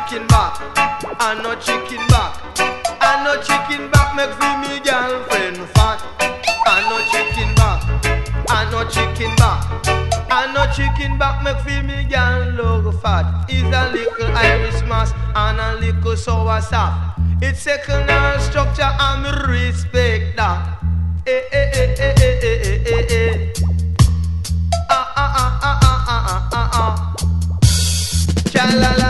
chicken back. I no chicken back. I no chicken back make feel me girlfriend fat. I no chicken back. I no chicken back. I no chicken back make feel me girl look fat. Is a little Irish mass and a little sour soft. It's secondary structure and me respect that. Eh eh eh eh eh eh eh eh eh. Ah ah ah ah ah ah ah ah. Cha la la.